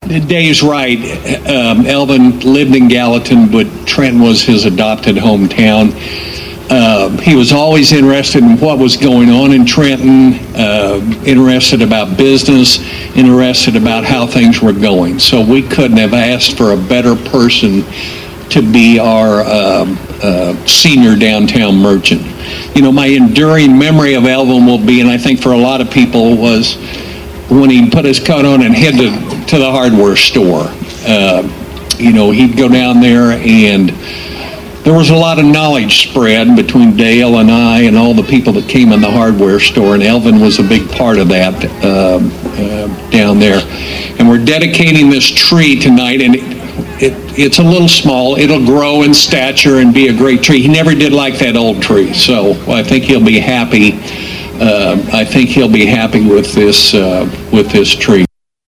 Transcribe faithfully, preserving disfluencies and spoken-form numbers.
Dave's right. Um, Elvin lived in Gallatin, but Trenton was his adopted hometown. Uh, he was always interested in what was going on in Trenton, uh, interested about business, interested about how things were going. So we couldn't have asked for a better person to be our uh, uh, senior downtown merchant. You know, my enduring memory of Elvin will be, and I think for a lot of people, was when he put his coat on and head to, to the hardware store. Uh, you know, he'd go down there, and there was a lot of knowledge spread between Dale and I and all the people that came in the hardware store, and Elvin was a big part of that uh, uh, down there. And we're dedicating this tree tonight, and it, it, it's a little small. It'll grow in stature and be a great tree. He never did like that old tree, so I think he'll be happy. Uh, I think he'll be happy with this uh, with this tree.